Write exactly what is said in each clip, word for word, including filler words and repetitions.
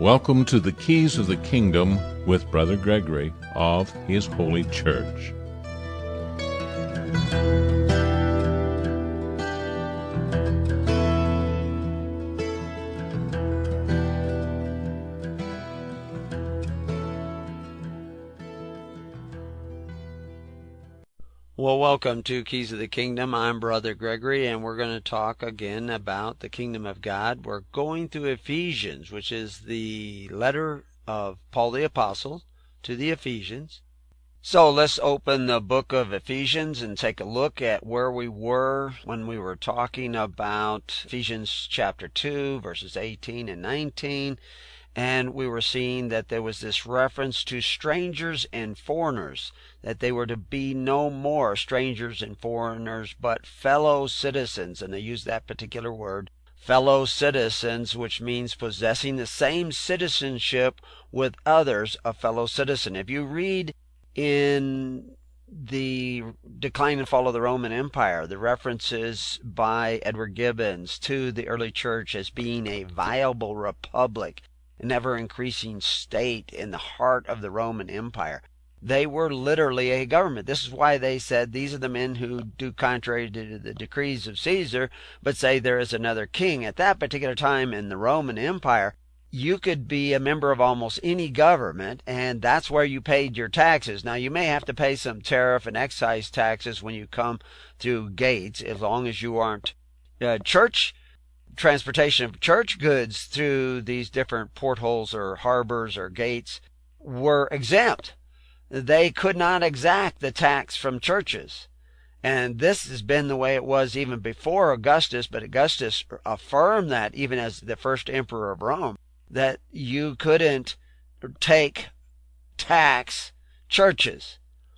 Welcome to the Keys of the Kingdom with Brother Gregory of His Holy Church. Well, welcome to Keys of the Kingdom. I'm Brother Gregory, and we're going to talk again about the Kingdom of God. We're going through Ephesians, which is the letter of Paul the Apostle to the Ephesians. So let's open the book of Ephesians and take a look at where we were when we were talking about Ephesians chapter two, verses eighteen and nineteen. And we were seeing that there was this reference to strangers and foreigners, that they were to be no more strangers and foreigners, but fellow citizens. And they used that particular word, fellow citizens, which means possessing the same citizenship with others, a fellow citizen. If you read in the Decline and Fall of the Roman Empire, the references by Edward Gibbons to the early church as being a viable republic, an ever-increasing state in the heart of the Roman Empire. They were literally a government. This is why they said these are the men who do contrary to the decrees of Caesar, but say there is another king. At that particular time in the Roman Empire, you could be a member of almost any government, and that's where you paid your taxes. Now, you may have to pay some tariff and excise taxes when you come through gates, as long as you aren't uh, church transportation of church goods through these different portholes or harbors or gates were exempt. They could not exact the tax from churches. And this has been the way it was even before Augustus, but Augustus affirmed that even as the first emperor of Rome, that you couldn't take tax churches.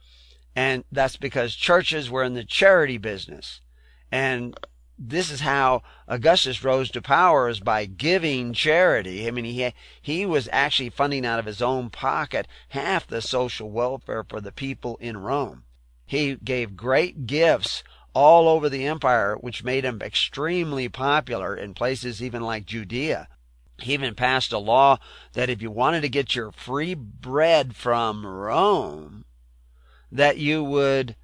And that's because churches were in the charity business. And this is how Augustus rose to power, is by giving charity. I mean, he he was actually funding out of his own pocket half the social welfare for the people in Rome. He gave great gifts all over the empire, which made him extremely popular in places even like Judea. He even passed a law that if you wanted to get your free bread from Rome, that you would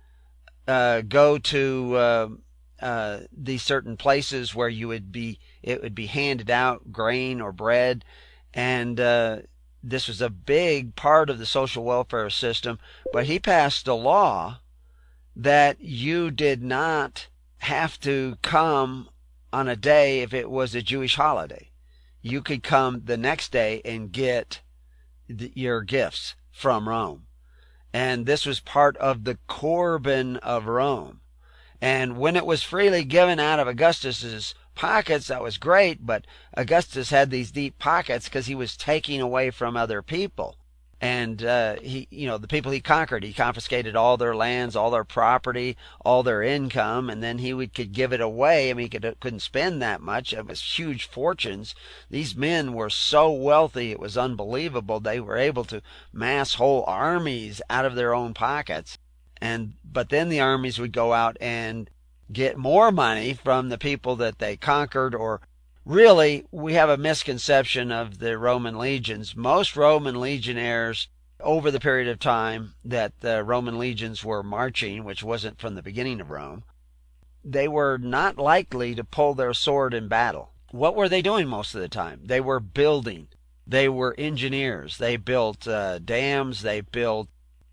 uh, go to Uh, Uh, these certain places where you would be, it would be handed out grain or bread, and uh, this was a big part of the social welfare system. But he passed a law that you did not have to come on a day if it was a Jewish holiday. You could come the next day and get the, your gifts from Rome, and this was part of the Corban of Rome. And when it was freely given out of Augustus's pockets, that was great, but Augustus had these deep pockets because he was taking away from other people. And uh, he, you know, the people he conquered, he confiscated all their lands, all their property, all their income, and then he would, could give it away. I mean, he could, couldn't spend that much. It was huge fortunes. These men were so wealthy, it was unbelievable. They were able to mass whole armies out of their own pockets. And but then the armies would go out and get more money from the people that they conquered. Or really, we have a misconception of the Roman legions. Most Roman legionnaires, over the period of time that the Roman legions were marching, which wasn't from the beginning of Rome, they were not likely to pull their sword in battle. What were they doing most of the time? They were building. They were engineers. They built uh, dams. They built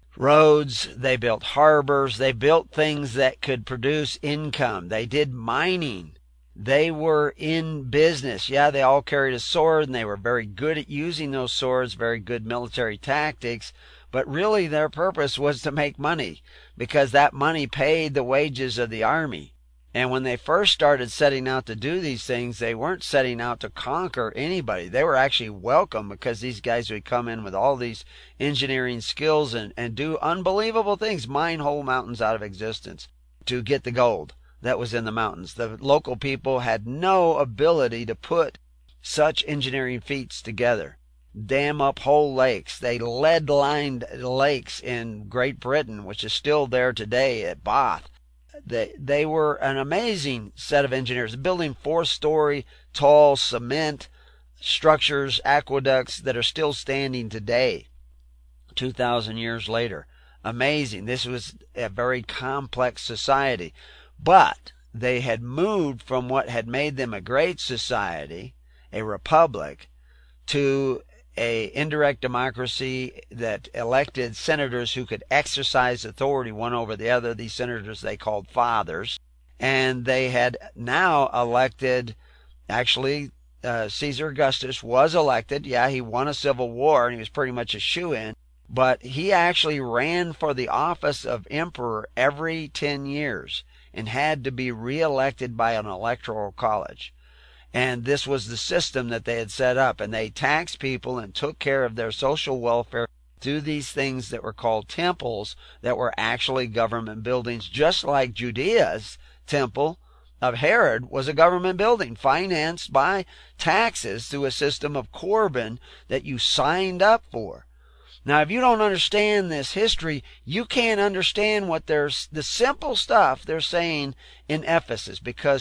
roads, they built harbors, they built things that could produce income. They did mining. They were in business. Yeah, they all carried a sword, and they were very good at using those swords, very good military tactics. But really their purpose was to make money, because that money paid the wages of the army. And when they first started setting out to do these things, they weren't setting out to conquer anybody. They were actually welcome, because these guys would come in with all these engineering skills and, and do unbelievable things, mine whole mountains out of existence to get the gold that was in the mountains. The local people had no ability to put such engineering feats together. Dam up whole lakes. They lead-lined lakes in Great Britain, which is still there today at Bath. They, they were an amazing set of engineers, building four-story tall cement structures, aqueducts that are still standing today, two thousand years later. Amazing. This was a very complex society. But they had moved from what had made them a great society, a republic, to a indirect democracy that elected senators who could exercise authority one over the other. These senators they called fathers. And they had now elected, actually, uh, Caesar Augustus was elected. Yeah, he won a civil war and he was pretty much a shoo-in. But he actually ran for the office of emperor every ten years and had to be reelected by an electoral college. And this was the system that they had set up. And they taxed people and took care of their social welfare through these things that were called temples that were actually government buildings, just like Judea's temple of Herod was a government building financed by taxes through a system of Corban that you signed up for. Now, if you don't understand this history, you can't understand what there's the simple stuff they're saying in Ephesus, because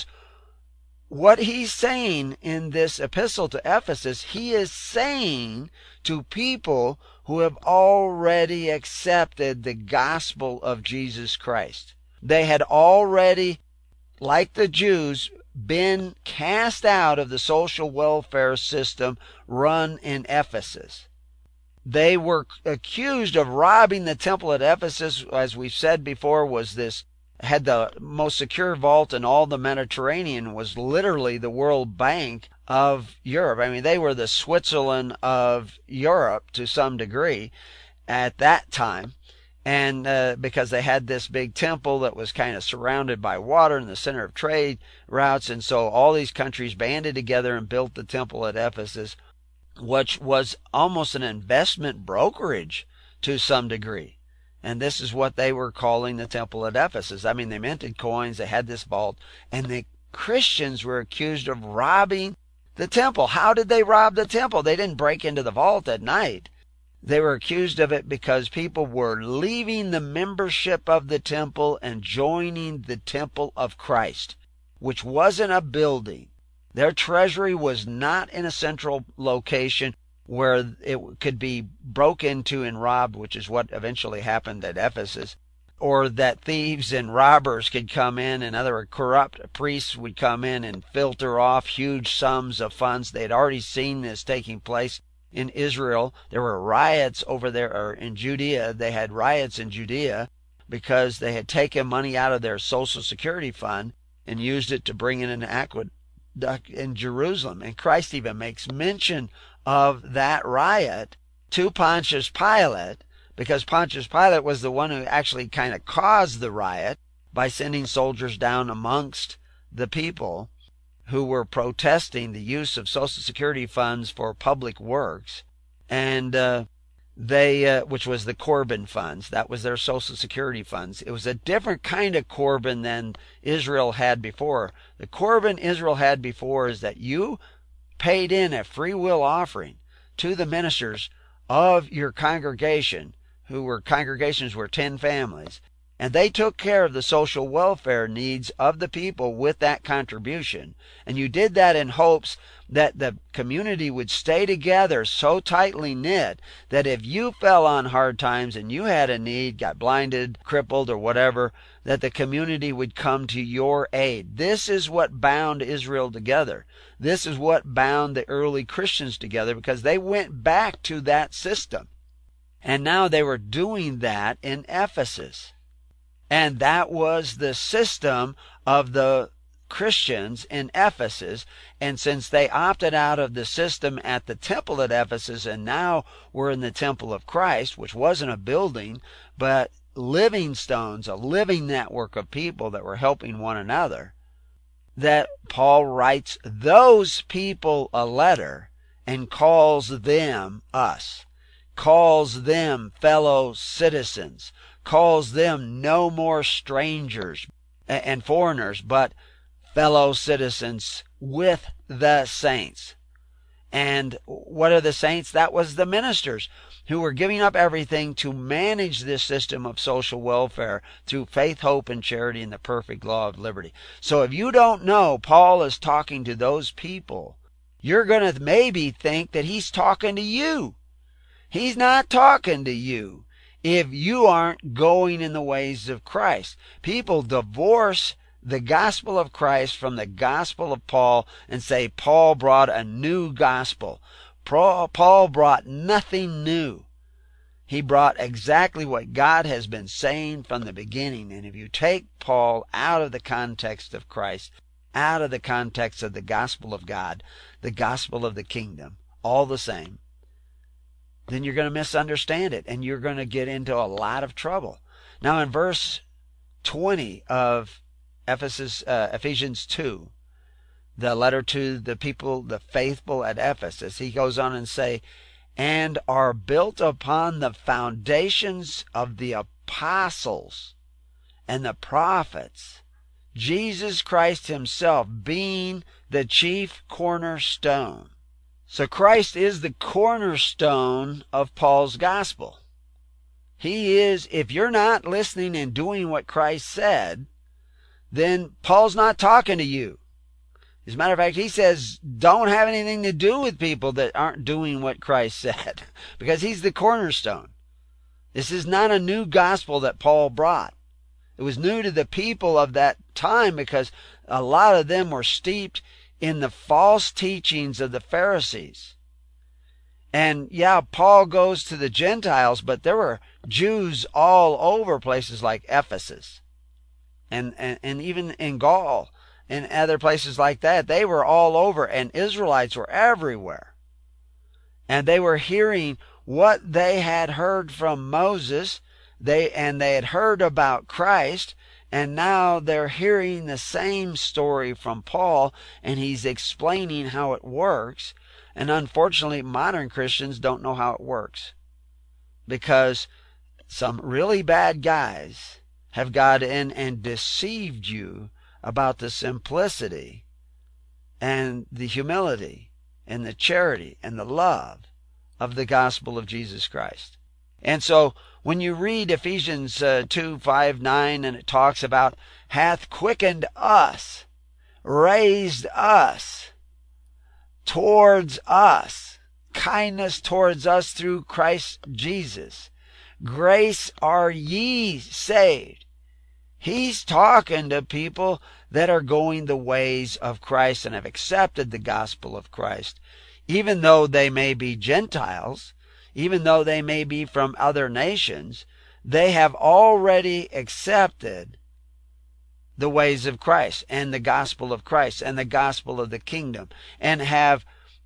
what he's saying in this epistle to Ephesus, he is saying to people who have already accepted the gospel of Jesus Christ. They had already, like the Jews, been cast out of the social welfare system run in Ephesus. They were accused of robbing the temple at Ephesus, as we've said before, was this, had the most secure vault in all the Mediterranean, was literally the World Bank of Europe. I mean, they were the Switzerland of Europe to some degree at that time. And uh, because they had this big temple that was kind of surrounded by water in the center of trade routes. And so all these countries banded together and built the temple at Ephesus, which was almost an investment brokerage to some degree. And this is what they were calling the temple at Ephesus. I mean, they minted coins, they had this vault, and the Christians were accused of robbing the temple. How did they rob the temple? They didn't break into the vault at night. They were accused of it because people were leaving the membership of the temple and joining the temple of Christ, which wasn't a building. Their treasury was not in a central location where it could be broke into and robbed, which is what eventually happened at Ephesus, or that thieves and robbers could come in and other corrupt priests would come in and filter off huge sums of funds. They had already seen this taking place in Israel. There were riots over there, or in Judea. They had riots in Judea because they had taken money out of their Social Security fund and used it to bring in an aqueduct in Jerusalem. And Christ even makes mention of that riot to Pontius Pilate, because Pontius Pilate was the one who actually kind of caused the riot by sending soldiers down amongst the people who were protesting the use of Social Security funds for public works, and uh, they, uh, which was the Corban funds. That was their Social Security funds. It was a different kind of Corban than Israel had before. The Corban Israel had before is that you paid in a free will offering to the ministers of your congregation, who were congregations were ten families, and they took care of the social welfare needs of the people with that contribution. And you did that in hopes that the community would stay together so tightly knit that if you fell on hard times and you had a need, got blinded, crippled, or whatever, that the community would come to your aid. This is what bound Israel together. This is what bound the early Christians together, because they went back to that system. And now they were doing that in Ephesus. And that was the system of the Christians in Ephesus. And since they opted out of the system at the temple at Ephesus and now we're in the temple of Christ, which wasn't a building, but living stones, a living network of people that were helping one another, that Paul writes those people a letter and calls them us, calls them fellow citizens, calls them no more strangers and foreigners, but fellow citizens with the saints. And what are the saints? That was the ministers who were giving up everything to manage this system of social welfare through faith, hope, and charity and the perfect law of liberty. So if you don't know, Paul is talking to those people. you're going to maybe think that he's talking to you. He's not talking to you if you aren't going in the ways of Christ. People divorce the gospel of Christ from the gospel of Paul and say Paul brought a new gospel. Paul brought nothing new. He brought exactly what God has been saying from the beginning. And if you take Paul out of the context of Christ, out of the context of the gospel of God, the gospel of the kingdom, all the same, then you're going to misunderstand it and you're going to get into a lot of trouble. Now in verse twenty of Ephesus, uh, Ephesians two, the letter to the people, the faithful at Ephesus, he goes on and say, and are built upon the foundations of the apostles and the prophets, Jesus Christ himself being the chief cornerstone. So Christ is the cornerstone of Paul's gospel. He is, if you're not listening and doing what Christ said, then Paul's not talking to you. As a matter of fact, he says, don't have anything to do with people that aren't doing what Christ said, because he's the cornerstone. This is not a new gospel that Paul brought. It was new to the people of that time because a lot of them were steeped in the false teachings of the Pharisees. And yeah, Paul goes to the Gentiles, but there were Jews all over places like Ephesus and, and, and even in Gaul and other places like that. They were all over, and Israelites were everywhere. And they were hearing what they had heard from Moses, they and they had heard about Christ, and now they're hearing the same story from Paul, and he's explaining how it works. And unfortunately, modern Christians don't know how it works, because some really bad guys have got in and deceived you about the simplicity and the humility and the charity and the love of the gospel of Jesus Christ. And so when you read Ephesians uh, two, five, nine, and it talks about hath quickened us, raised us, towards us, kindness towards us through Christ Jesus, grace are ye saved. He's talking to people that are going the ways of Christ and have accepted the gospel of Christ, even though they may be Gentiles, even though they may be from other nations. They have already accepted the ways of Christ and the gospel of Christ and the gospel of the kingdom, and have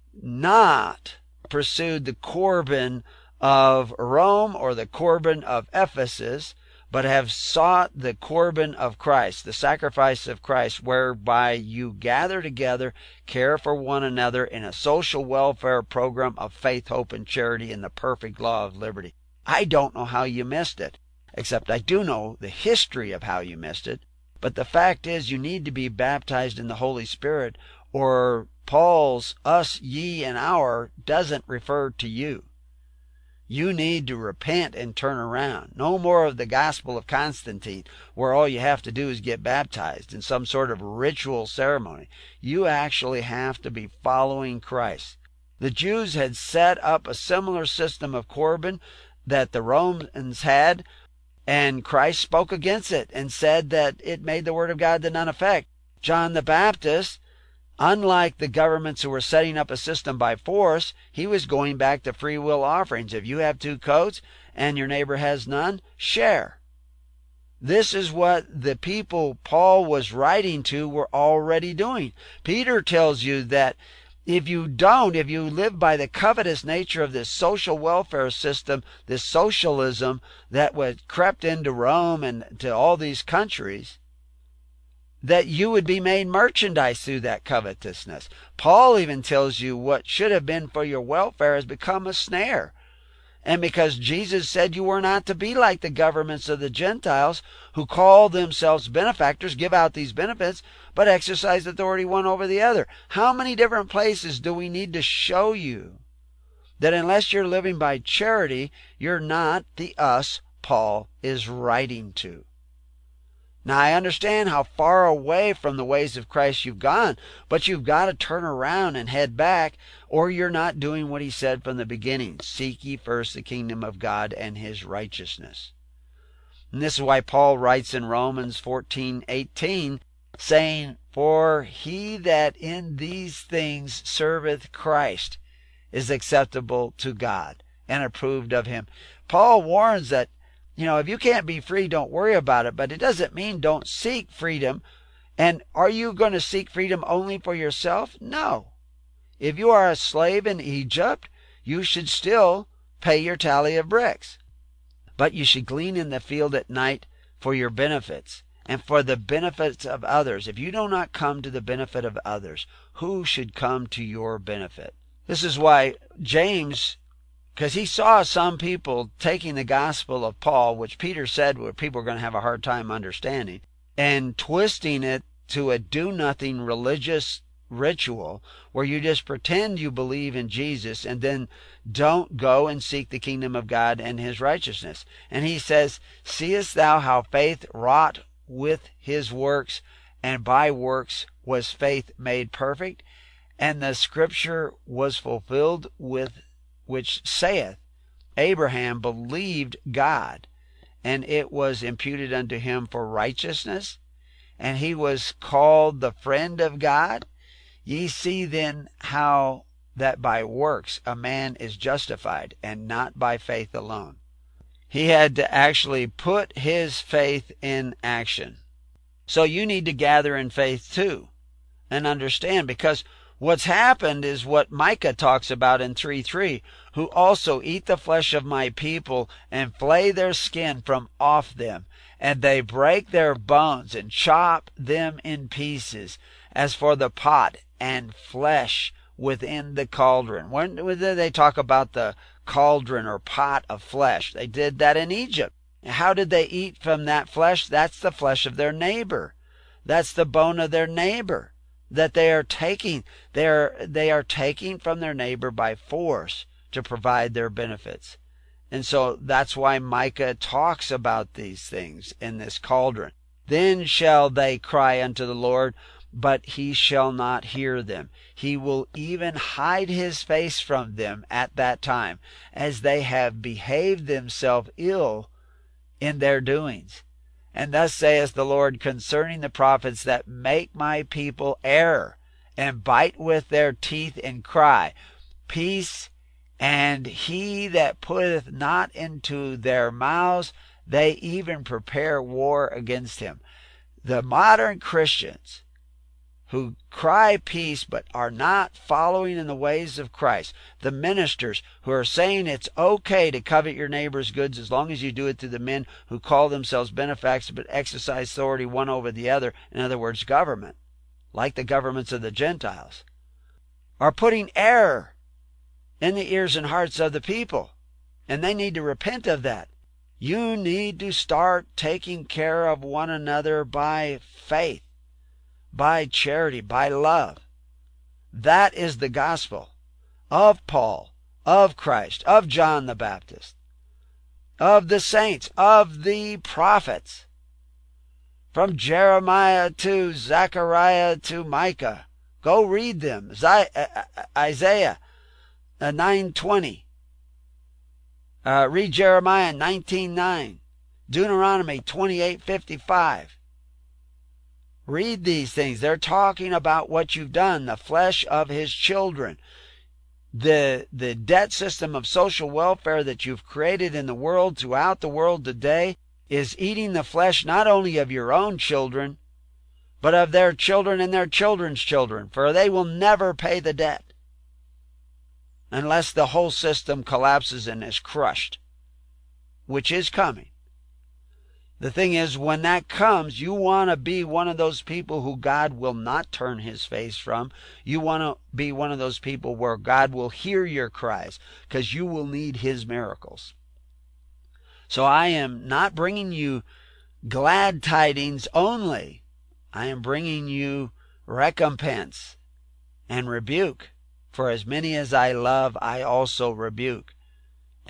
not pursued the Corban of Rome or the Corban of Ephesus, but have sought the Corban of Christ, the sacrifice of Christ, whereby you gather together, care for one another in a social welfare program of faith, hope, and charity in the perfect law of liberty. I don't know how you missed it, except I do know the history of how you missed it. But the fact is, you need to be baptized in the Holy Spirit, or Paul's us, ye, and our doesn't refer to you. You need to repent and turn around. No more of the gospel of Constantine, where all you have to do is get baptized in some sort of ritual ceremony. You actually have to be following Christ. The Jews had set up a similar system of Corban that the Romans had, and Christ spoke against it and said that it made the word of God to none effect. John the Baptist, unlike the governments who were setting up a system by force, he was going back to free will offerings. If you have two coats and your neighbor has none, share. This is what the people Paul was writing to were already doing. Peter tells you that if you don't, if you live by the covetous nature of this social welfare system, this socialism that was crept into Rome and to all these countries, that you would be made merchandise through that covetousness. Paul even tells you what should have been for your welfare has become a snare. And because Jesus said you were not to be like the governments of the Gentiles, who call themselves benefactors, give out these benefits, but exercise authority one over the other. How many different places do we need to show you that unless you're living by charity, you're not the us Paul is writing to? Now, I understand how far away from the ways of Christ you've gone, but you've got to turn around and head back, or you're not doing what he said from the beginning. Seek ye first the kingdom of God and his righteousness. And this is why Paul writes in Romans fourteen eighteen, saying, For he that in these things serveth Christ is acceptable to God and approved of him. Paul warns that, you know, if you can't be free, don't worry about it. But it doesn't mean don't seek freedom. And are you going to seek freedom only for yourself? No. If you are a slave in Egypt, you should still pay your tally of bricks. But you should glean in the field at night for your benefits and for the benefits of others. If you do not come to the benefit of others, who should come to your benefit? This is why James, because he saw some people taking the gospel of Paul, which Peter said were people were going to have a hard time understanding, and twisting it to a do-nothing religious ritual where you just pretend you believe in Jesus and then don't go and seek the kingdom of God and his righteousness. And he says, Seest thou how faith wrought with his works, and by works was faith made perfect? And the scripture was fulfilled with which saith, Abraham believed God, and it was imputed unto him for righteousness, and he was called the friend of God. Ye see then how that by works a man is justified, and not by faith alone. He had to actually put his faith in action. So you need to gather in faith too, and understand, because what's happened is what Micah talks about in three three, who also eat the flesh of my people, and flay their skin from off them, and they break their bones, and chop them in pieces, as for the pot and flesh within the cauldron. When they talk about the cauldron or pot of flesh, they did that in Egypt. How did they eat from that flesh? That's the flesh of their neighbor. That's the bone of their neighbor that they are taking. They are, they are taking from their neighbor by force to provide their benefits. And so that's why Micah talks about these things in this cauldron. Then shall they cry unto the Lord, but he shall not hear them. He will even hide his face from them at that time, as they have behaved themselves ill in their doings. And thus saith the Lord concerning the prophets that make my people err, and bite with their teeth and cry, Peace, and he that putteth not into their mouths, they even prepare war against him. The modern Christians who cry peace but are not following in the ways of Christ, the ministers who are saying it's okay to covet your neighbor's goods as long as you do it through the men who call themselves benefactors but exercise authority one over the other, in other words, government, like the governments of the Gentiles, are putting error in the ears and hearts of the people, and they need to repent of that. You need to start taking care of one another by faith, by charity, by love. That is the gospel of Paul, of Christ, of John the Baptist, of the saints, of the prophets, from Jeremiah to Zechariah to Micah. Go read them. Isaiah nine twenty. Uh, read Jeremiah nineteen nine. Deuteronomy twenty-eight fifty-five. Read these things. They're talking about what you've done, the flesh of his children. The, the debt system of social welfare that you've created in the world, throughout the world today, is eating the flesh not only of your own children, but of their children and their children's children, for they will never pay the debt unless the whole system collapses and is crushed, which is coming. The thing is, when that comes, you want to be one of those people who God will not turn his face from. You want to be one of those people where God will hear your cries, because you will need his miracles. So I am not bringing you glad tidings only. I am bringing you recompense and rebuke. For as many as I love, I also rebuke.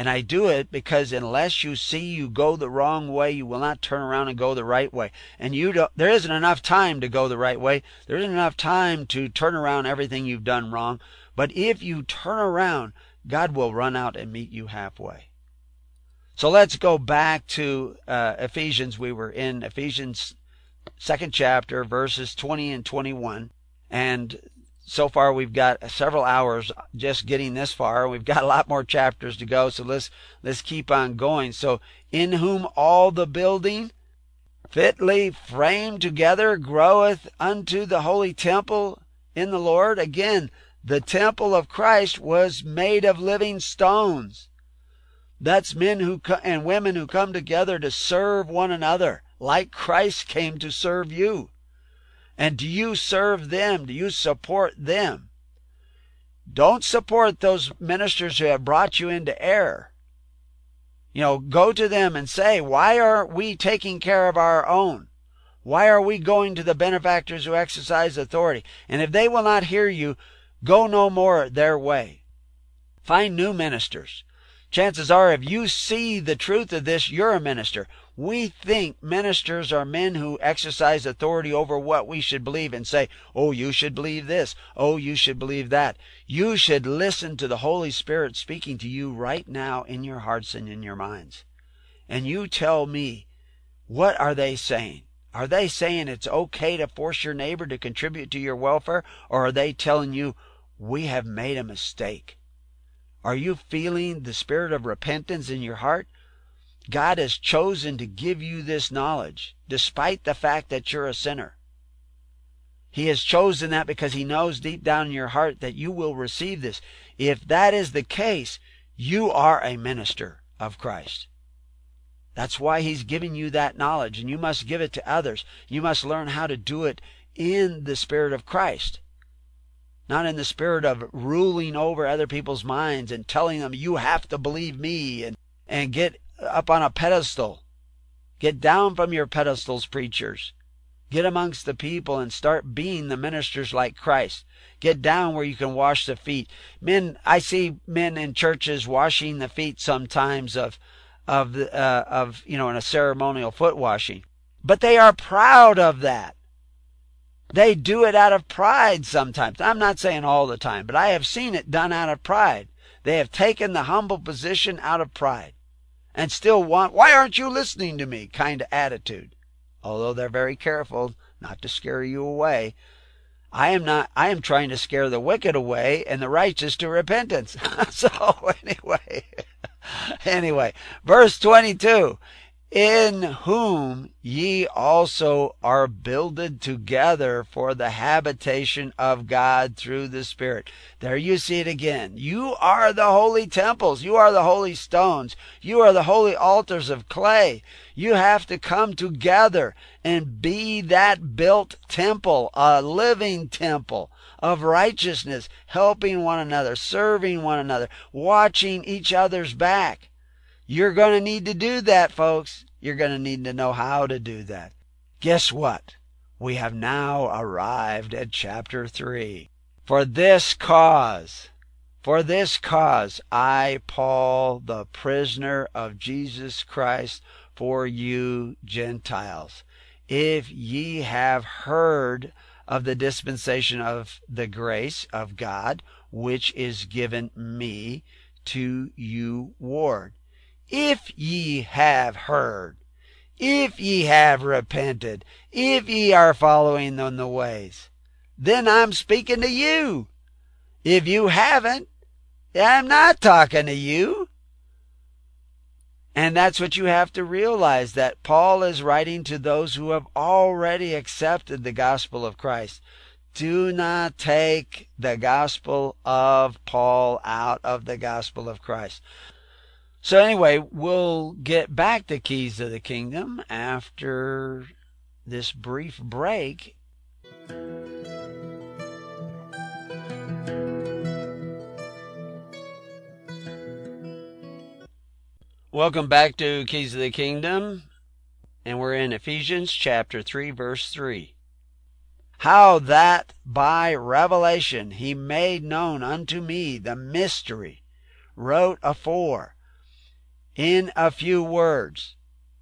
And I do it because unless you see you go the wrong way, you will not turn around and go the right way. And you don't, there isn't enough time to go the right way. There isn't enough time to turn around everything you've done wrong. But if you turn around, God will run out and meet you halfway. So let's go back to uh, Ephesians. We were in Ephesians second chapter, verses twenty and twenty-one. And so far we've got several hours just getting this far. We've got a lot more chapters to go, so let's let's keep on going. So, in whom all the building fitly framed together groweth unto the holy temple in the Lord. Again, the temple of Christ was made of living stones. That's men who co- and women who come together to serve one another, like Christ came to serve you. And do you serve them? Do you support them? Don't support those ministers who have brought you into error. You know, go to them and say, why aren't we taking care of our own? Why are we going to the benefactors who exercise authority? And if they will not hear you, go no more their way. Find new ministers. Chances are, if you see the truth of this, you're a minister. We think ministers are men who exercise authority over what we should believe and say, oh, you should believe this. Oh, you should believe that. You should listen to the Holy Spirit speaking to you right now in your hearts and in your minds. And you tell me, what are they saying? Are they saying it's okay to force your neighbor to contribute to your welfare? Or are they telling you, we have made a mistake? Are you feeling the spirit of repentance in your heart? God has chosen to give you this knowledge, despite the fact that you're a sinner. He has chosen that because He knows deep down in your heart that you will receive this. If that is the case, you are a minister of Christ. That's why He's giving you that knowledge, and you must give it to others. You must learn how to do it in the Spirit of Christ. Not in the spirit of ruling over other people's minds and telling them, you have to believe me, and, and get up on a pedestal. Get down from your pedestals, preachers. Get amongst the people and start being the ministers like Christ. Get down where you can wash the feet. Men, I see men in churches washing the feet sometimes of, of, the, uh, of you know, in a ceremonial foot washing. But they are proud of that. They do it out of pride sometimes. I'm not saying all the time, but I have seen it done out of pride. They have taken the humble position out of pride and still want, why aren't you listening to me, kind of attitude. Although they're very careful not to scare you away. I am not, I am trying to scare the wicked away and the righteous to repentance. So anyway, anyway, verse twenty-two. In whom ye also are builded together for the habitation of God through the Spirit. There you see it again. You are the holy temples. You are the holy stones. You are the holy altars of clay. You have to come together and be that built temple, a living temple of righteousness, helping one another, serving one another, watching each other's back. You're going to need to do that, folks. You're going to need to know how to do that. Guess what? We have now arrived at chapter three. For this cause, for this cause, I, Paul, the prisoner of Jesus Christ, for you Gentiles, if ye have heard of the dispensation of the grace of God, which is given me to you ward. If ye have heard, if ye have repented, if ye are following in the ways, then I'm speaking to you. If you haven't, I'm not talking to you. And that's what you have to realize, that Paul is writing to those who have already accepted the gospel of Christ. Do not take the gospel of Paul out of the gospel of Christ. So anyway, we'll get back to Keys of the Kingdom after this brief break. Welcome back to Keys of the Kingdom, and we're in Ephesians chapter three, verse three. How that by revelation he made known unto me the mystery, wrote afore, in a few words.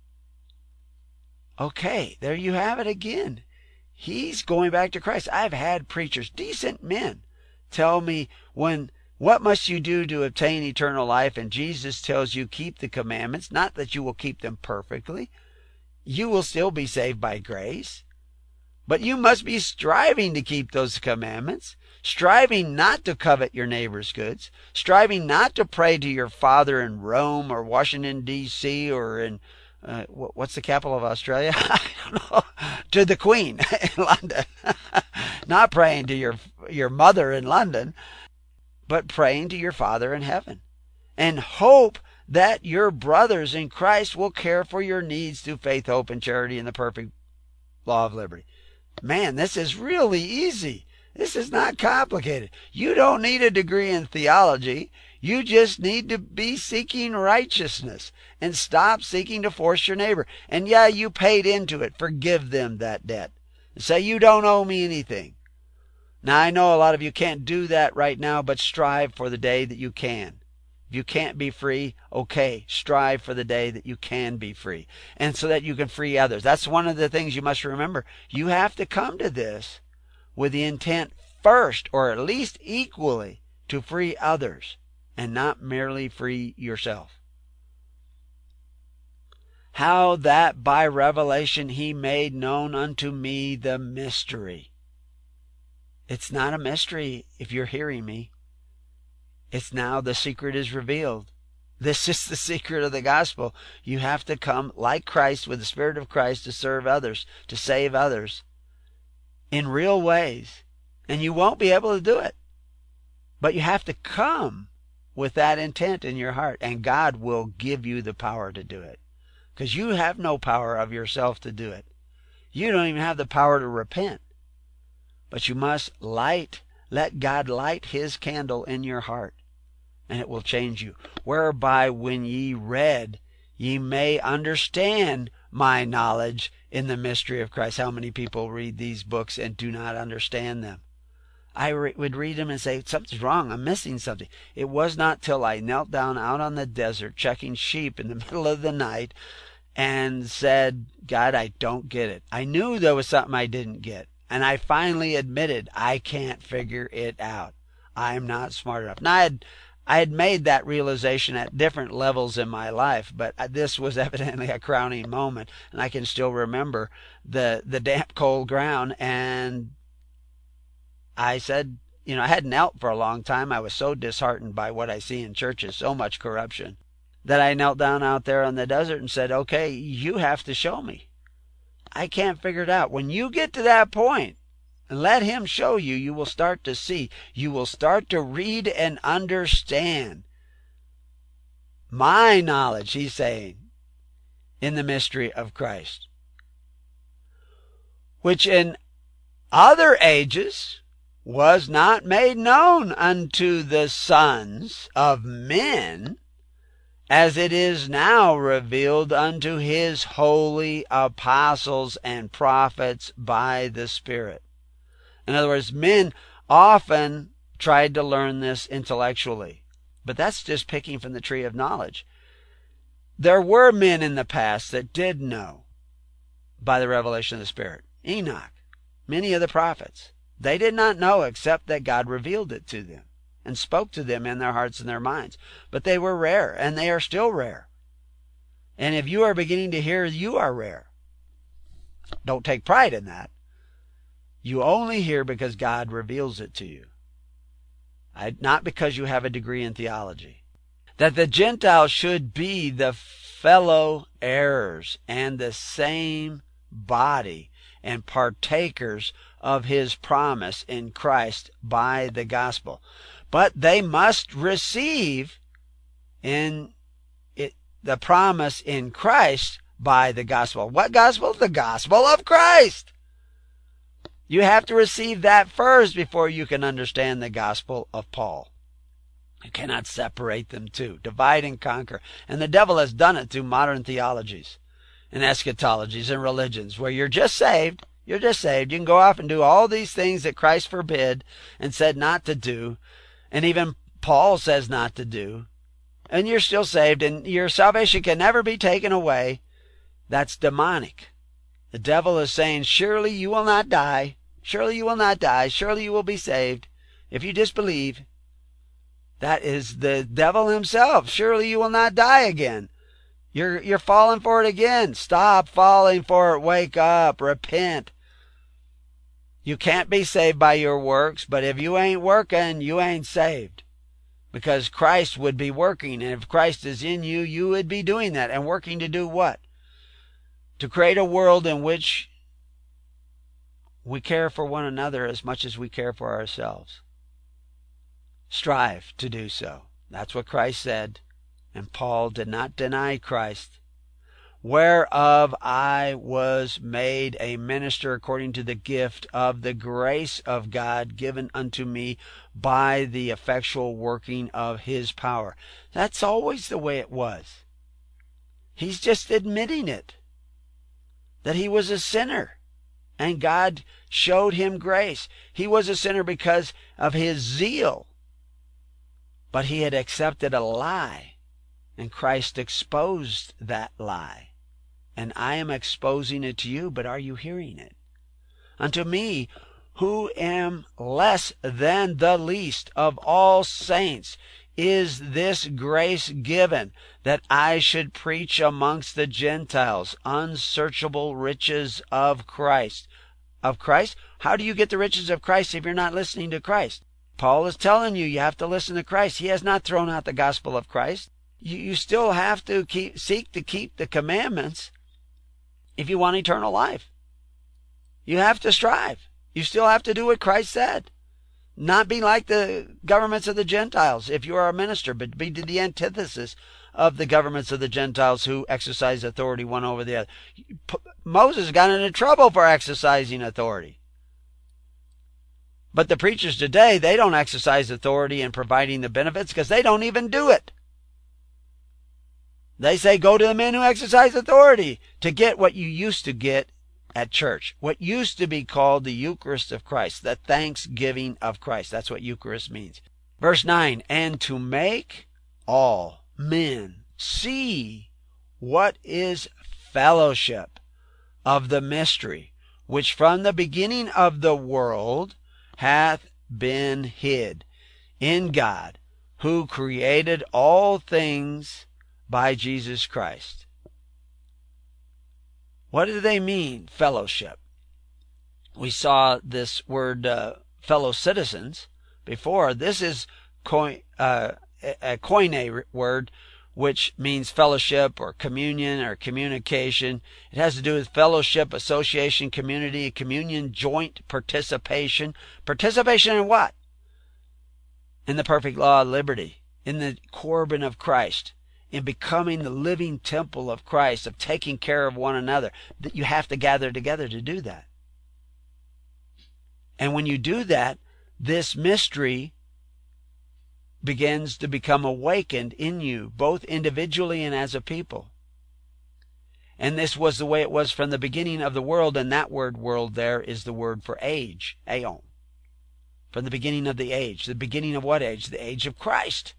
Okay, there you have it again. He's going back to Christ. I've had preachers, decent men, tell me, when what must you do to obtain eternal life? And Jesus tells you, keep the commandments. Not that you will keep them perfectly. You will still be saved by grace. But you must be striving to keep those commandments, striving not to covet your neighbor's goods, striving not to pray to your father in Rome or Washington, D C, or in, uh, what's the capital of Australia? I don't know. To the Queen in London. Not praying to your, your mother in London, but praying to your Father in heaven. And hope that your brothers in Christ will care for your needs through faith, hope, and charity in the perfect law of liberty. Man, this is really easy. This is not complicated. You don't need a degree in theology. You just need to be seeking righteousness and stop seeking to force your neighbor. And yeah, you paid into it. Forgive them that debt. Say, you don't owe me anything. Now, I know a lot of you can't do that right now, but strive for the day that you can. If you can't be free, okay, strive for the day that you can be free, and so that you can free others. That's one of the things you must remember. You have to come to this with the intent first, or at least equally, to free others, and not merely free yourself. How that by revelation he made known unto me the mystery. It's not a mystery if you're hearing me. It's now the secret is revealed. This is the secret of the gospel. You have to come like Christ, with the Spirit of Christ, to serve others, to save others in real ways. And you won't be able to do it. But you have to come with that intent in your heart, and God will give you the power to do it. Because you have no power of yourself to do it. You don't even have the power to repent. But you must light, let God light his candle in your heart, and it will change you. Whereby when ye read, ye may understand my knowledge in the mystery of Christ. How many people read these books and do not understand them? I re- would read them and say, something's wrong, I'm missing something. It was not till I knelt down out on the desert checking sheep in the middle of the night and said, God, I don't get it. I knew there was something I didn't get. And I finally admitted, I can't figure it out. I'm not smart enough. Now, I had, I had made that realization at different levels in my life, but this was evidently a crowning moment. And I can still remember the, the damp, cold ground. And I said, you know, I hadn't knelt for a long time. I was so disheartened by what I see in churches, so much corruption, that I knelt down out there in the desert and said, okay, you have to show me. I can't figure it out. When you get to that point and let him show you, you will start to see. You will start to read and understand my knowledge, he's saying, in the mystery of Christ, which in other ages was not made known unto the sons of men, as it is now revealed unto his holy apostles and prophets by the Spirit. In other words, men often tried to learn this intellectually, but that's just picking from the tree of knowledge. There were men in the past that did know by the revelation of the Spirit. Enoch, many of the prophets, they did not know except that God revealed it to them and spoke to them in their hearts and their minds. But they were rare, and they are still rare. And if you are beginning to hear, you are rare. Don't take pride in that. You only hear because God reveals it to you. I, not because you have a degree in theology. That the Gentiles should be the fellow heirs and the same body and partakers of his promise in Christ by the gospel. But they must receive in it the promise in Christ by the gospel. What gospel? The gospel of Christ. You have to receive that first before you can understand the gospel of Paul. You cannot separate them two. Divide and conquer. And the devil has done it through modern theologies and eschatologies and religions, where you're just saved. You're just saved. You can go off and do all these things that Christ forbid and said not to do. And even Paul says not to do. and you're still saved, and your salvation can never be taken away, that's demonic. The devil is saying, surely you will not die. Surely you will not die. Surely you will be saved if you disbelieve. That is the devil himself. Surely you will not die again. You're, you're falling for it again. Stop falling for it. Wake up. Repent. You can't be saved by your works, but if you ain't working, you ain't saved. Because Christ would be working, and if Christ is in you, you would be doing that. And working to do what? To create a world in which we care for one another as much as we care for ourselves. Strive to do so. That's what Christ said. And Paul did not deny Christ. Whereof I was made a minister according to the gift of the grace of God given unto me by the effectual working of his power. That's always the way it was. He's just admitting it. That he was a sinner. And God showed him grace. He was a sinner because of his zeal. But he had accepted a lie. And Christ exposed that lie. And I am exposing it to you, but are you hearing it? Unto me, who am less than the least of all saints, is this grace given, that I should preach amongst the Gentiles unsearchable riches of Christ. Of Christ? How do you get the riches of Christ if you're not listening to Christ? Paul is telling you, you have to listen to Christ. He has not thrown out the gospel of Christ. You, you still have to keep, seek to keep the commandments if you want eternal life. You have to strive. You still have to do what Christ said. Not be like the governments of the Gentiles if you are a minister, but be to the antithesis of the governments of the Gentiles who exercise authority one over the other. Moses got into trouble for exercising authority. But the preachers today, they don't exercise authority in providing the benefits because they don't even do it. They say go to the men who exercise authority to get what you used to get at church. What used to be called the Eucharist of Christ, the thanksgiving of Christ. That's what Eucharist means. Verse nine, and to make all men see what is fellowship of the mystery, which from the beginning of the world hath been hid in God, who created all things by Jesus Christ. What do they mean, fellowship? We saw this word uh, fellow citizens before. This is koi, uh, a koine word, which means fellowship or communion or communication. It has to do with fellowship, association, community, communion, joint participation. Participation in what? In the perfect law of liberty, in the Corban of Christ, in becoming the living temple of Christ, of taking care of one another. That you have to gather together to do that. And when you do that, this mystery begins to become awakened in you, both individually and as a people. And this was the way it was from the beginning of the world, and that word world there is the word for age, aeon. From the beginning of the age. The beginning of what age? The age of Christ.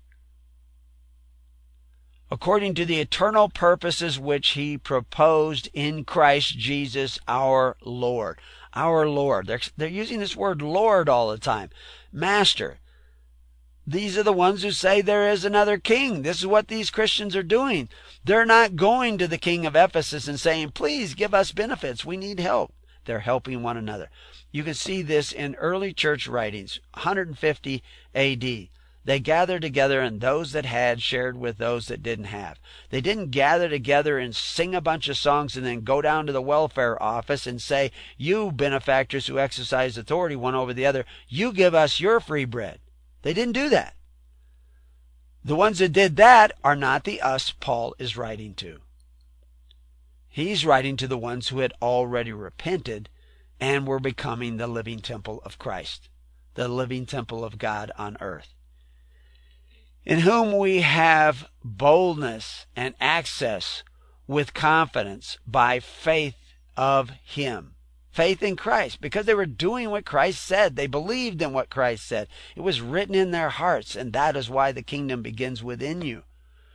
According to the eternal purposes which he proposed in Christ Jesus our Lord. Our Lord. They're, they're using this word Lord all the time. Master. These are the ones who say there is another king. This is what these Christians are doing. They're not going to the king of Ephesus and saying, please give us benefits. We need help. They're helping one another. You can see this in early church writings, one hundred fifty A D. They gathered together, and those that had shared with those that didn't have. They didn't gather together and sing a bunch of songs and then go down to the welfare office and say, you benefactors who exercise authority one over the other, you give us your free bread. They didn't do that. The ones that did that are not the us Paul is writing to. He's writing to the ones who had already repented and were becoming the living temple of Christ, the living temple of God on earth, in whom we have boldness and access with confidence by faith of him. Faith in Christ, because they were doing what Christ said. They believed in what Christ said. It was written in their hearts, and that is why the kingdom begins within you.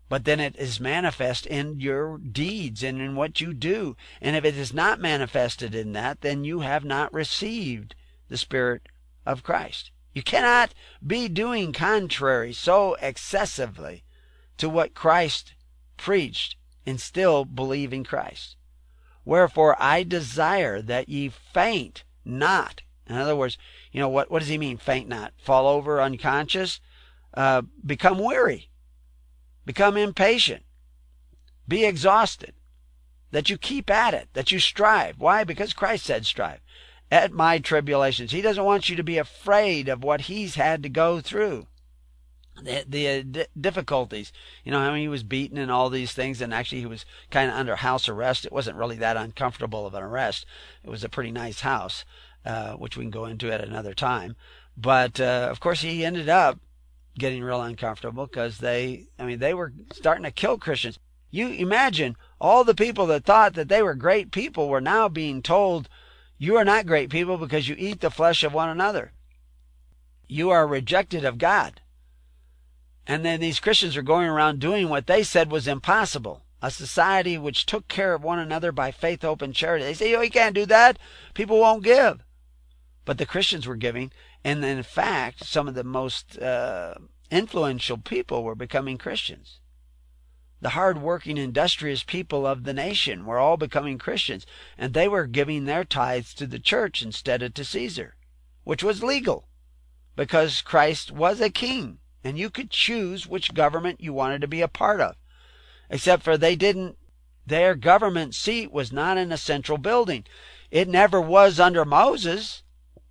but then it is manifest in your deeds and in what you do. And if it is not manifested in that, then you have not received the Spirit of Christ. You cannot be doing contrary so excessively to what Christ preached and still believe in Christ. Wherefore I desire that ye faint not. In other words, you know, what, what does he mean, faint not? Fall over unconscious? Uh, become weary. Become impatient. Be exhausted. That you keep at it. That you strive. Why? Because Christ said strive. At my tribulations. He doesn't want you to be afraid of what he's had to go through. The, the uh, d- difficulties. You know, how he was beaten and all these things, and actually he was kind of under house arrest. It wasn't really that uncomfortable of an arrest. It was a pretty nice house, uh, which we can go into at another time. But, uh, of course, he ended up getting real uncomfortable because they, I mean, they were starting to kill Christians. You imagine all the people that thought that they were great people were now being told, you are not great people because you eat the flesh of one another. You are rejected of God. And then these Christians are going around doing what they said was impossible. A society which took care of one another by faith, hope, and charity. They say, oh, you can't do that. People won't give. But the Christians were giving. And in fact, some of the most uh, influential people were becoming Christians. The hard-working, industrious people of the nation were all becoming Christians. And they were giving their tithes to the church instead of to Caesar, which was legal because Christ was a king. And you could choose which government you wanted to be a part of. Except for they didn't, their government seat was not in a central building. It never was under Moses.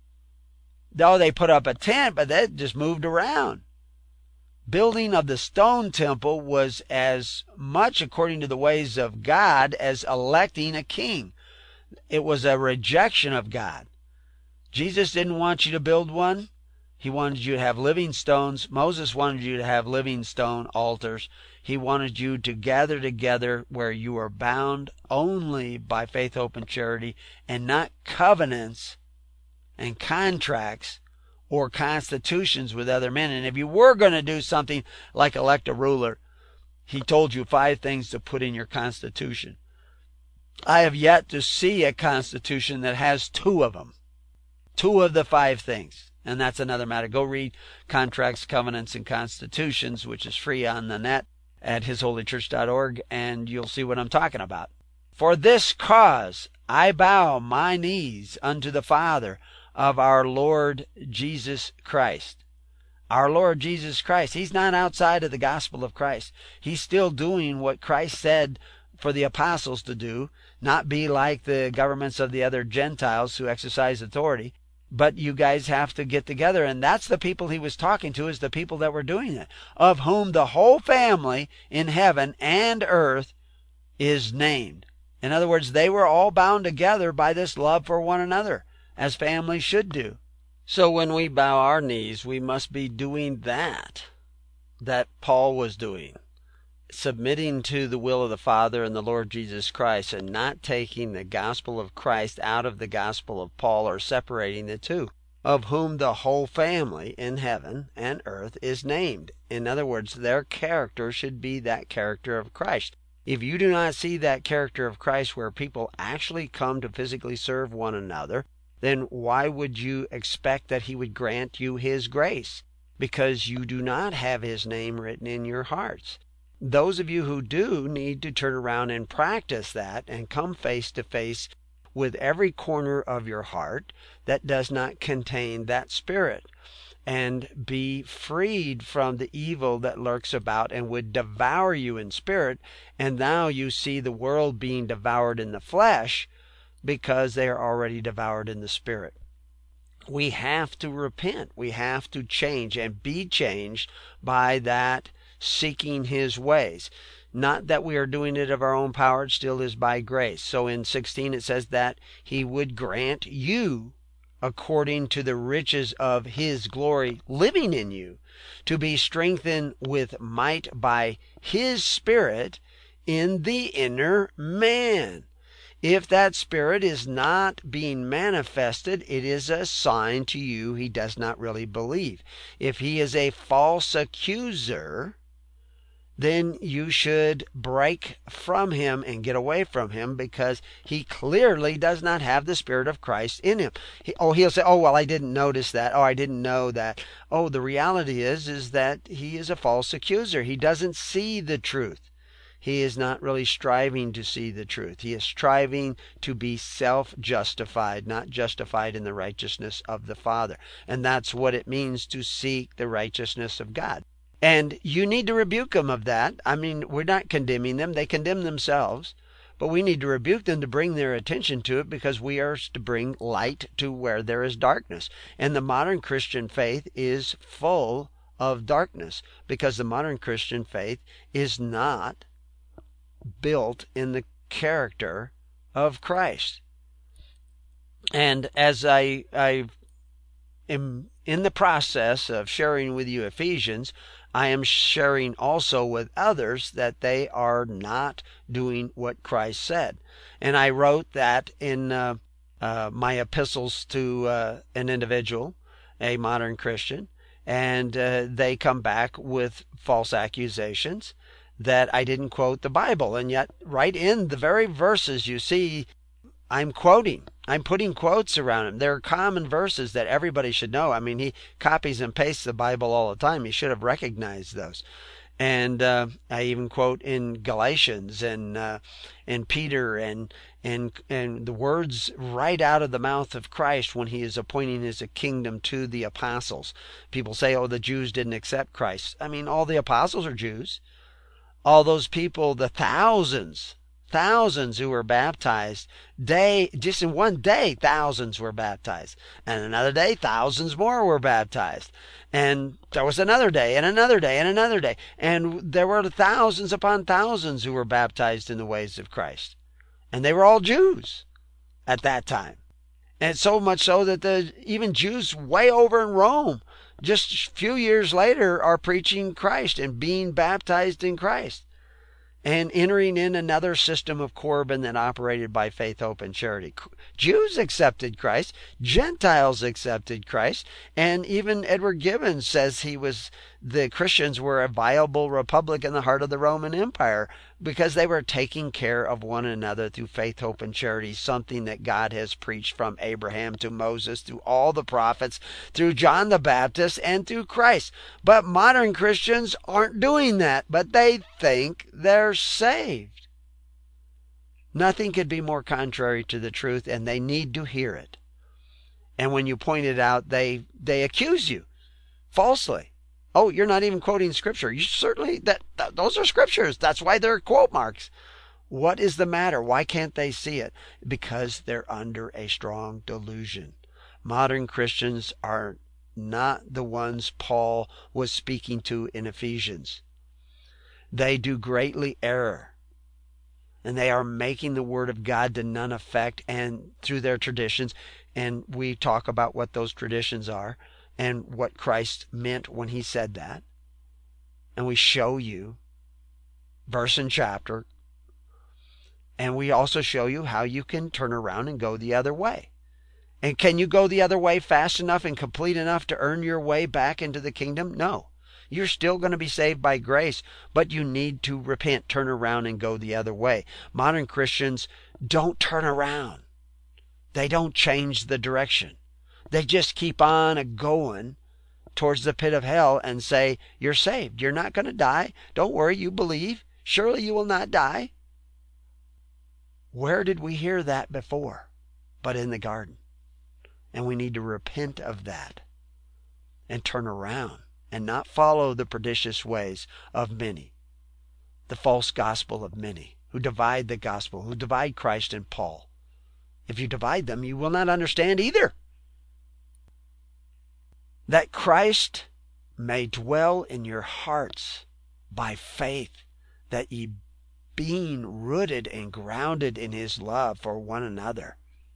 Though they put up a tent, but that just moved around. Building of the stone temple was as much according to the ways of God as electing a king. It was a rejection of God. Jesus didn't want you to build one. He wanted you to have living stones. Moses wanted you to have living stone altars. He wanted you to gather together where you are bound only by faith, hope, and charity, and not covenants and contracts or constitutions with other men. And if you were going to do something like elect a ruler, he told you five things to put in your constitution. I have yet to see a constitution that has two of them. Two of the five things. And that's another matter. Go read Contracts, Covenants, and Constitutions, which is free on the net at his holy church dot org, and you'll see what I'm talking about. For this cause I bow my knees unto the Father of our Lord Jesus Christ. Our Lord Jesus Christ. He's not outside of the gospel of Christ. He's still doing what Christ said for the apostles to do, not be like the governments of the other Gentiles who exercise authority. But you guys have to get together, and that's the people he was talking to, is the people that were doing it, of whom the whole family in heaven and earth is named. In other words, they were all bound together by this love for one another, as families should do. So when we bow our knees, we must be doing that, that Paul was doing. Submitting to the will of the Father and the Lord Jesus Christ, and not taking the gospel of Christ out of the gospel of Paul, or separating the two, of whom the whole family in heaven and earth is named. In other words, their character should be that character of Christ. If you do not see that character of Christ where people actually come to physically serve one another, then why would you expect that he would grant you his grace? Because you do not have his name written in your hearts. Those of you who do need to turn around and practice that and come face to face with every corner of your heart that does not contain that spirit, and be freed from the evil that lurks about and would devour you in spirit. And now you see the world being devoured in the flesh because they are already devoured in the spirit. We have to repent. We have to change and be changed by that seeking his ways. Not that we are doing it of our own power, it still is by grace. So in sixteen it says that he would grant you, according to the riches of his glory living in you, to be strengthened with might by his Spirit in the inner man. If that Spirit is not being manifested, it is a sign to you he does not really believe. If he is a false accuser, then you should break from him and get away from him, because he clearly does not have the Spirit of Christ in him. He, oh, he'll say, oh, well, I didn't notice that. Oh, I didn't know that. Oh, the reality is, is that he is a false accuser. He doesn't see the truth. He is not really striving to see the truth. He is striving to be self-justified, not justified in the righteousness of the Father. And that's what it means to seek the righteousness of God. And you need to rebuke them of that. I mean, we're not condemning them. They condemn themselves. But we need to rebuke them to bring their attention to it, because we are to bring light to where there is darkness. And the modern Christian faith is full of darkness, because the modern Christian faith is not built in the character of Christ. And as I, I am in the process of sharing with you Ephesians, I am sharing also with others that they are not doing what Christ said. And I wrote that in uh, uh, my epistles to uh, an individual, a modern Christian, and uh, they come back with false accusations that I didn't quote the Bible. And yet, right in the very verses you see, I'm quoting. I'm putting quotes around them. They're common verses that everybody should know. I mean, he copies and pastes the Bible all the time. He should have recognized those. And uh, I even quote in Galatians and uh, and Peter and and and the words right out of the mouth of Christ when he is appointing his kingdom to the apostles. People say, oh, the Jews didn't accept Christ. I mean, all the apostles are Jews. All those people, the thousands, thousands who were baptized, day, just in one day, thousands were baptized. And another day, thousands more were baptized. And there was another day, and another day, and another day. And there were thousands upon thousands who were baptized in the ways of Christ. And they were all Jews at that time. And so much so that the even Jews way over in Rome, just a few years later, are preaching Christ and being baptized in Christ and entering in another system of Corban that operated by faith, hope, and charity. Jews accepted Christ. Gentiles accepted Christ. And even Edward Gibbons says he was the Christians were a viable republic in the heart of the Roman Empire because they were taking care of one another through faith, hope, and charity, something that God has preached from Abraham to Moses, through all the prophets, through John the Baptist, and through Christ. But modern Christians aren't doing that, but they think they're saved. Nothing could be more contrary to the truth, and they need to hear it. And when you point it out, they, they accuse you falsely. Oh, you're not even quoting Scripture. You certainly, that, that those are Scriptures. That's why they're quote marks. What is the matter? Why can't they see it? Because they're under a strong delusion. Modern Christians are not the ones Paul was speaking to in Ephesians. They do greatly err. And they are making the Word of God to none effect and through their traditions. And we talk about what those traditions are and what Christ meant when he said that. And we show you verse and chapter. And we also show you how you can turn around and go the other way. And can you go the other way fast enough and complete enough to earn your way back into the kingdom? No. You're still going to be saved by grace, but you need to repent, turn around, and go the other way. Modern Christians don't turn around. They don't change the direction. They just keep on going towards the pit of hell and say, you're saved. You're not going to die. Don't worry, you believe. Surely you will not die. Where did we hear that before? But in the garden. And we need to repent of that and turn around and not follow the pernicious ways of many, the false gospel of many, who divide the gospel, who divide Christ and Paul. If you divide them, you will not understand either. That Christ may dwell in your hearts by faith, that ye, being rooted and grounded in his love for one another,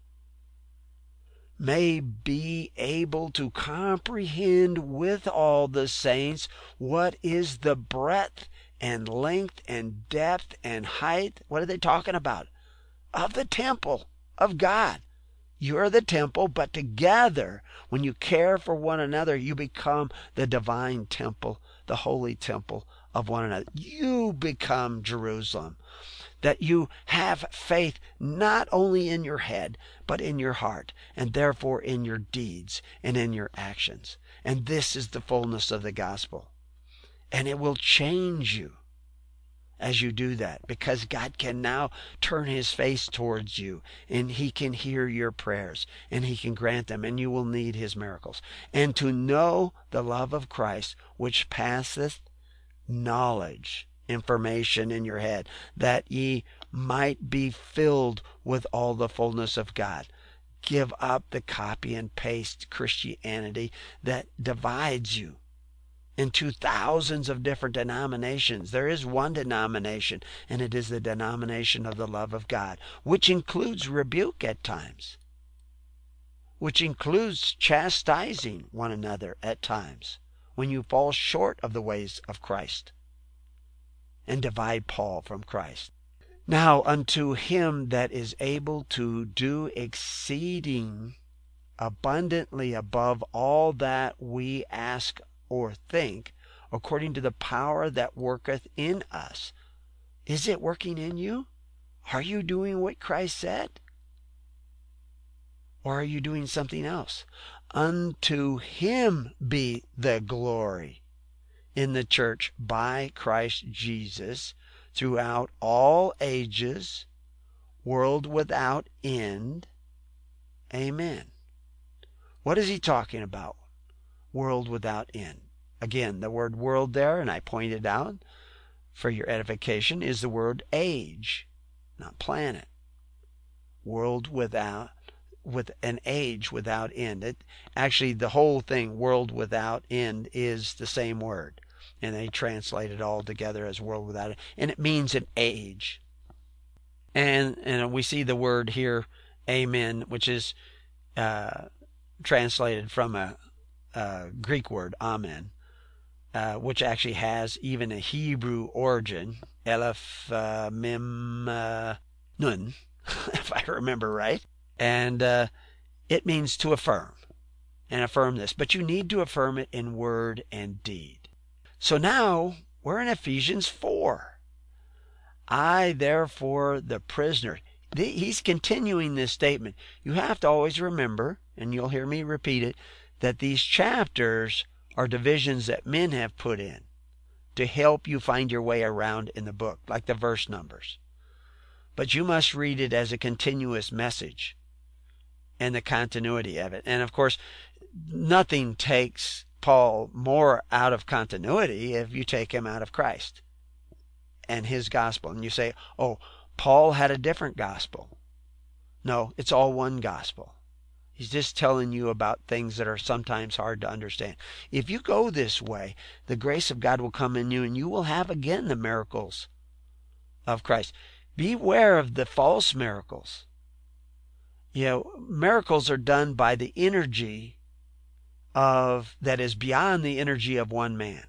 may be able to comprehend with all the saints what is the breadth and length and depth and height. What are they talking about? Of the temple of God. You are the temple, but together, when you care for one another, you become the divine temple, the holy temple of one another. You become Jerusalem. That you have faith not only in your head, but in your heart, and therefore in your deeds and in your actions. And this is the fullness of the gospel. And it will change you as you do that, because God can now turn his face towards you, and he can hear your prayers, and he can grant them, and you will need his miracles. And to know the love of Christ, which passeth knowledge, information in your head, that ye might be filled with all the fullness of God. Give up the copy and paste Christianity that divides you into thousands of different denominations. There is one denomination, and it is the denomination of the love of God, which includes rebuke at times, which includes chastising one another at times when you fall short of the ways of Christ and divide Paul from Christ. Now unto him that is able to do exceeding abundantly above all that we ask or think, according to the power that worketh in us. Is it working in you? Are you doing what Christ said? Or are you doing something else? Unto him be the glory in the church by Christ Jesus throughout all ages, world without end. Amen. What is he talking about? World without end. Again, the word world there, and I pointed out for your edification, is the word age, not planet. World without, with an age without end. It, actually, the whole thing, world without end, is the same word. And they translate it all together as world without end. And it means an age. And, and we see the word here, amen, which is uh, translated from a, a Greek word, amen, uh, which actually has even a Hebrew origin, Aleph, uh, Mem, uh, Nun, if I remember right. And uh, it means to affirm, and affirm this. But you need to affirm it in word and deed. So now we're in Ephesians four. I, therefore, the prisoner. He's continuing this statement. You have to always remember, and you'll hear me repeat it, that these chapters are divisions that men have put in to help you find your way around in the book, like the verse numbers. But you must read it as a continuous message and the continuity of it. And of course, nothing takes Paul more out of continuity if you take him out of Christ and his gospel. And you say, oh, Paul had a different gospel. No, it's all one gospel. He's just telling you about things that are sometimes hard to understand. If you go this way, the grace of God will come in you, and you will have again the miracles of Christ. Beware of the false miracles. You know, miracles are done by the energy of that is beyond the energy of one man.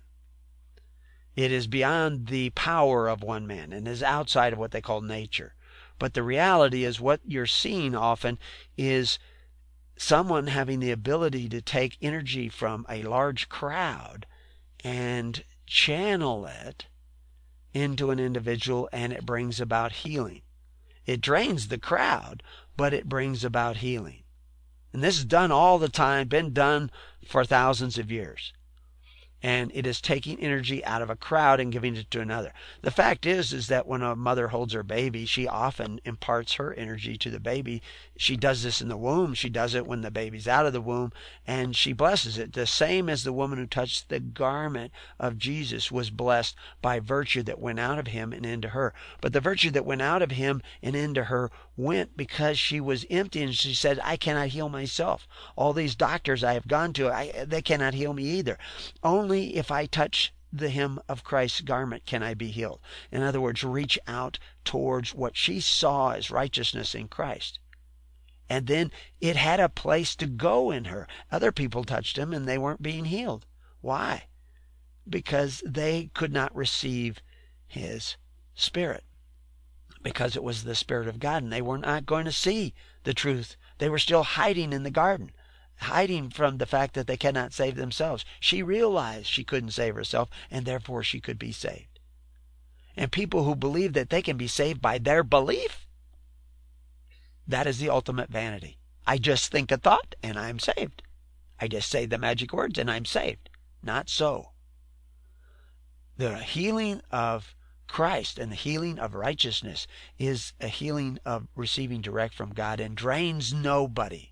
It is beyond the power of one man and is outside of what they call nature. But the reality is, what you're seeing often is someone having the ability to take energy from a large crowd and channel it into an individual, and it brings about healing. It drains the crowd, but it brings about healing. And this is done all the time, been done for thousands of years. And it is taking energy out of a crowd and giving it to another. The fact is, is that when a mother holds her baby, she often imparts her energy to the baby. She does this in the womb. She does it when the baby's out of the womb, and she blesses it. The same as the woman who touched the garment of Jesus was blessed by virtue that went out of him and into her. But the virtue that went out of him and into her went because she was empty, and she said, I cannot heal myself. All these doctors I have gone to, I, they cannot heal me either. Only if I touch the hem of Christ's garment can I be healed. In other words, reach out towards what she saw as righteousness in Christ. And then it had a place to go in her. Other people touched him and they weren't being healed. Why? Because they could not receive his Spirit. Because it was the Spirit of God, and they were not going to see the truth. They were still hiding in the garden. hiding from the fact that they cannot save themselves. She realized she couldn't save herself, and therefore she could be saved. And people who believe that they can be saved by their belief, that is the ultimate vanity. I just think a thought and I'm saved. I just say the magic words and I'm saved. Not so. The healing of Christ and the healing of righteousness is a healing of receiving direct from God and drains nobody.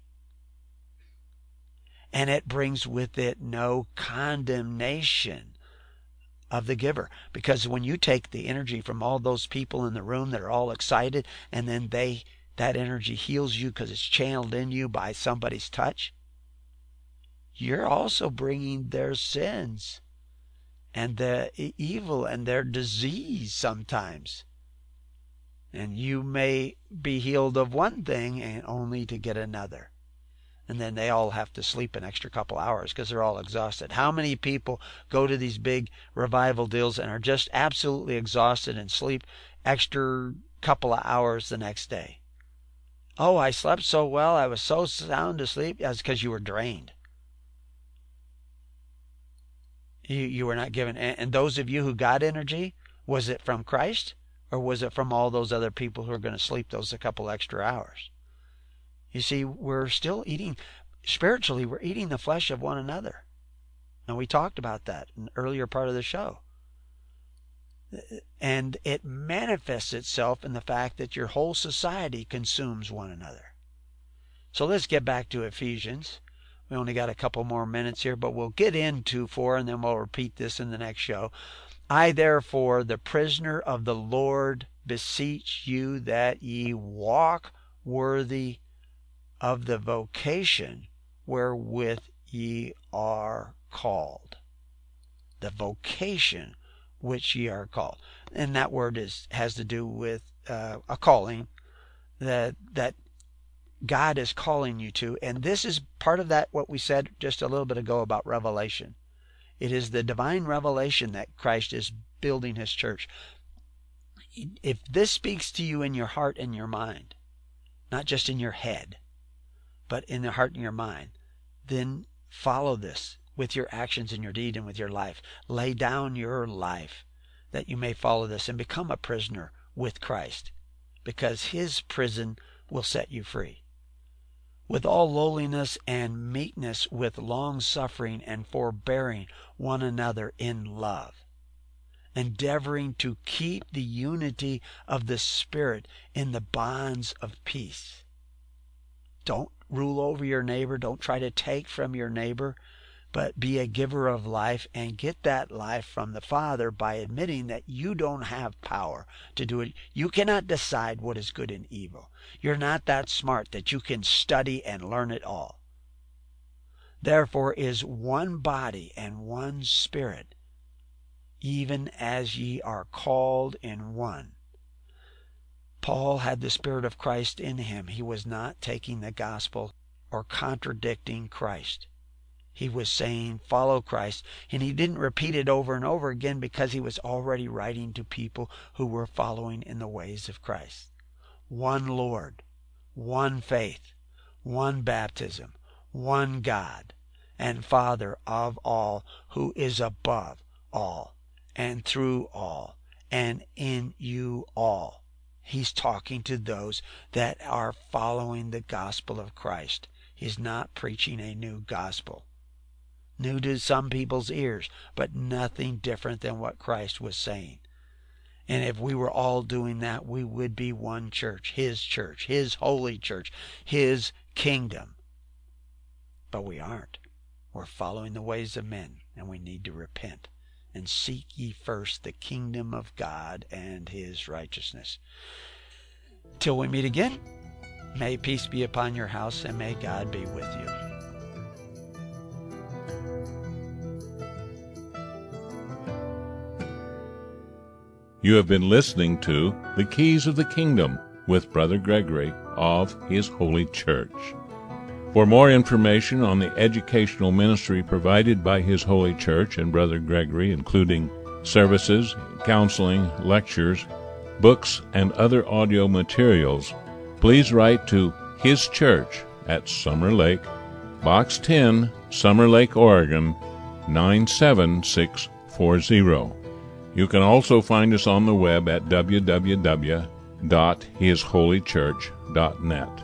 And it brings with it no condemnation of the giver. Because when you take the energy from all those people in the room that are all excited, and then they that energy heals you because it's channeled in you by somebody's touch, you're also bringing their sins and the evil and their disease sometimes. And you may be healed of one thing and only to get another. And then they all have to sleep an extra couple hours because they're all exhausted. How many people go to these big revival deals and are just absolutely exhausted and sleep extra couple of hours the next day? Oh, I slept so well, I was so sound asleep. That's because you were drained. You, you were not given. And those of you who got energy, was it from Christ? Or was it from all those other people who are going to sleep those a couple extra hours? You see, we're still eating, spiritually, we're eating the flesh of one another. And we talked about that in the earlier part of the show. And it manifests itself in the fact that your whole society consumes one another. So let's get back to Ephesians. We only got a couple more minutes here, but we'll get into four and then we'll repeat this in the next show. I therefore, the prisoner of the Lord, beseech you that ye walk worthy of the vocation wherewith ye are called. The vocation which ye are called. And that word is has to do with uh, a calling that that God is calling you to. And this is part of that, what we said just a little bit ago about revelation. It is the divine revelation that Christ is building his church. If this speaks to you in your heart and your mind, not just in your head, but in the heart and your mind, then follow this with your actions and your deed and with your life. Lay down your life that you may follow this and become a prisoner with Christ, because his prison will set you free. With all lowliness and meekness, with long-suffering and forbearing one another in love, endeavoring to keep the unity of the Spirit in the bonds of peace. Don't rule over your neighbor. Don't try to take from your neighbor, but be a giver of life and get that life from the Father by admitting that you don't have power to do it. You cannot decide what is good and evil. You're not that smart that you can study and learn it all. Therefore is one body and one Spirit, even as ye are called in one. Paul had the Spirit of Christ in him. He was not taking the gospel or contradicting Christ. He was saying, follow Christ. And he didn't repeat it over and over again because he was already writing to people who were following in the ways of Christ. One Lord, one faith, one baptism, one God and Father of all, who is above all and through all and in you all. He's talking to those that are following the gospel of Christ. He's not preaching a new gospel. New to some people's ears, but nothing different than what Christ was saying. And if we were all doing that, we would be one church, his church, his holy church, his kingdom. But we aren't. We're following the ways of men, and we need to repent. And seek ye first the kingdom of God and his righteousness. Till we meet again, may peace be upon your house, and may God be with you. You have been listening to The Keys of the Kingdom with Brother Gregory of His Holy Church. For more information on the educational ministry provided by His Holy Church and Brother Gregory, including services, counseling, lectures, books, and other audio materials, please write to His Church at Summer Lake, Box ten, Summer Lake, Oregon, nine seven six four zero. You can also find us on the web at w w w dot his holy church dot net.